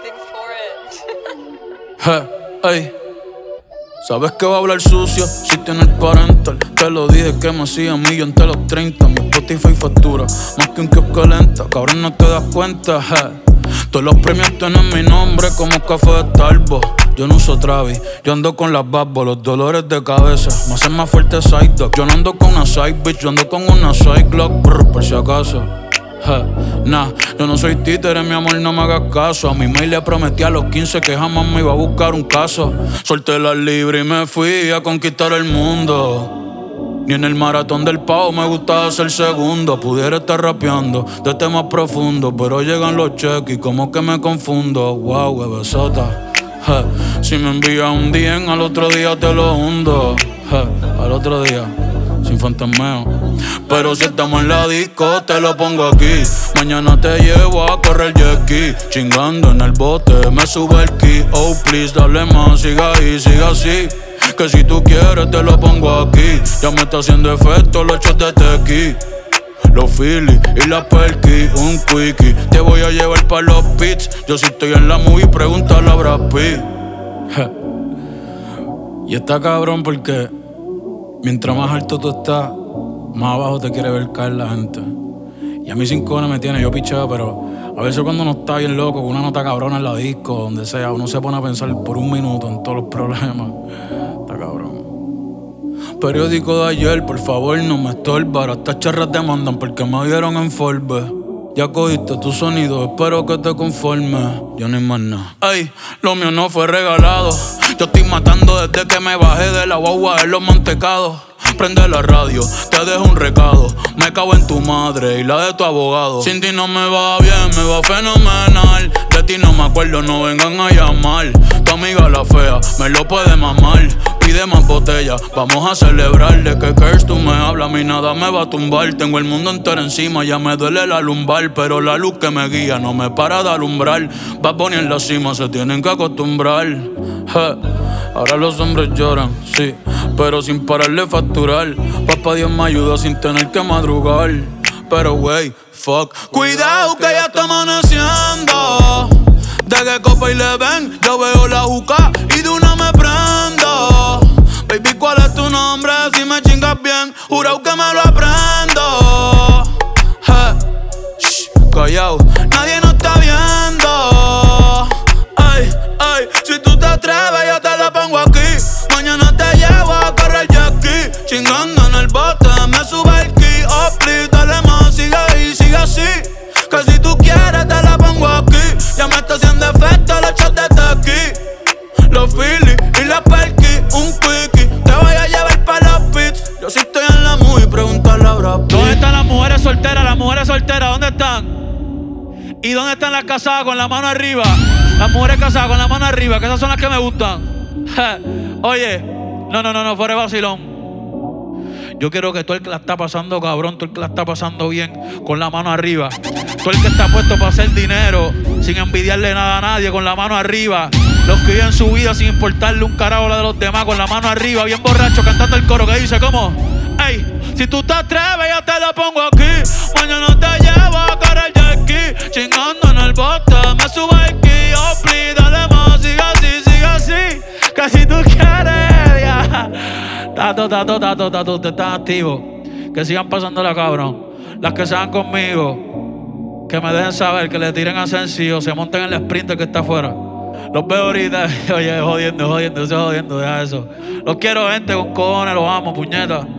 anything for it. Ey. Sabes que va a hablar sucio si tiene el parental. Te lo dije que me hacía millón entre los 30. Mi Spotify factura más que un kiosco lenta. Cabrón, no te das cuenta, Todos los premios tienen mi nombre como café de Starbucks. Yo no uso Travis, yo ando con las babos, los dolores de cabeza me hacen más fuerte side dog. Yo no ando con una side bitch, yo ando con una side Glock, por si acaso. Nah, yo no soy títere, mi amor, no me hagas caso. A mi mail le prometí a los 15 que jamás me iba a buscar un caso. Solté las libres y me fui a conquistar el mundo. Ni en el maratón del pavo me gustaba ser segundo. Pudiera estar rapeando de temas profundos, pero llegan los cheques y como que me confundo. Wow, bebesota. Si me envías un DM, al otro día te lo hundo. Al otro día, sin fantasmeo. Pero si estamos en la disco, te lo pongo aquí. Mañana te llevo a correr jet ski. Chingando en el bote, me sube el ki. Oh, please, dale más, siga ahí, siga así. Que si tú quieres, te lo pongo aquí. Ya me está haciendo efecto los shots de tequi. Los Phillies y la Perky, un quickie. Te voy a llevar pa' los pits. Yo si estoy en la movie, pregúntale a Brad Pitt. Y está cabrón porque mientras más alto tú estás, más abajo te quiere ver caer la gente. Y a mí 5 me tiene, yo picheo, pero a veces cuando uno está bien loco, con una nota cabrona en la disco, donde sea, uno se pone a pensar por un minuto en todos los problemas. Está cabrón. Periódico de ayer, por favor no me estorba. Ahora estas charras te mandan porque me dieron en Forbes. Ya cogiste tu sonido, espero que te conformes. Yo no hay más nada. Ey, lo mío no fue regalado. Yo estoy matando desde que me bajé de la guagua en los mantecados. Prende la radio, te dejo un recado. Me cago en tu madre y la de tu abogado. Sin ti no me va bien, me va fenomenal. De ti no me acuerdo, no vengan a llamar. Tu amiga la fea, me lo puede mamar. Pide más botella, vamos a celebrar. De que curse tú me hablas, a mí nada me va a tumbar. Tengo el mundo entero encima, ya me duele la lumbar. Pero la luz que me guía no me para de alumbrar. Bad Bunny en la cima, se tienen que acostumbrar. Ahora los hombres lloran, sí, pero sin pararle facturar. Papá Dios me ayuda sin tener que madrugar. Pero wey, fuck, cuidado que ya está amaneciendo. De que copa y le ven, yo veo la juca y de una me prendo. Baby, ¿cuál es tu nombre? Si me chingas bien, jurado que me lo aprendo. Callao, nadie nos está viendo. Ay, ay, si tú te atreves yo te lo pongo aquí. Mañana te llevo a correr jet ski. Chingando en el bote, me sube el ki. Oh, please, dale más, sigue ahí, sigue así. Que si tú quieres te la pongo aquí. Ya me está haciendo efecto los shots de tequi. Los Phillies y la Perky, un quickie. Te voy a llevar pa' los pits. Yo sí estoy en la movie, pregúntale a Brad Pitt. ¿Dónde están las mujeres solteras? Las mujeres solteras, ¿dónde están? ¿Y dónde están las casadas con la mano arriba? Las mujeres casadas con la mano arriba, que esas son las que me gustan. Oye, no, fuera de vacilón. Yo quiero que todo el que la está pasando cabrón, todo el que la está pasando bien, con la mano arriba. Todo el que está puesto para hacer dinero, sin envidiarle nada a nadie, con la mano arriba. Los que viven su vida sin importarle un carajo a la de los demás, con la mano arriba, bien borracho, cantando el coro que dice, ¿cómo? Ey, si tú te atreves, yo te lo pongo aquí. Mañana te llevo a correr jet ski. Chingando en el bote, me sube el ki. Oh, please, dale más, sigue así. Que si tú quieres, ya. Tato, ustedes están activos. Que sigan pasándola, cabrón. Las que sean conmigo, que me dejen saber, que le tiren a sencillo, se monten en el sprinter que está afuera. Los veo ahorita, oye, jodiendo, deja eso. Los quiero, gente, con cojones, los amo, puñeta.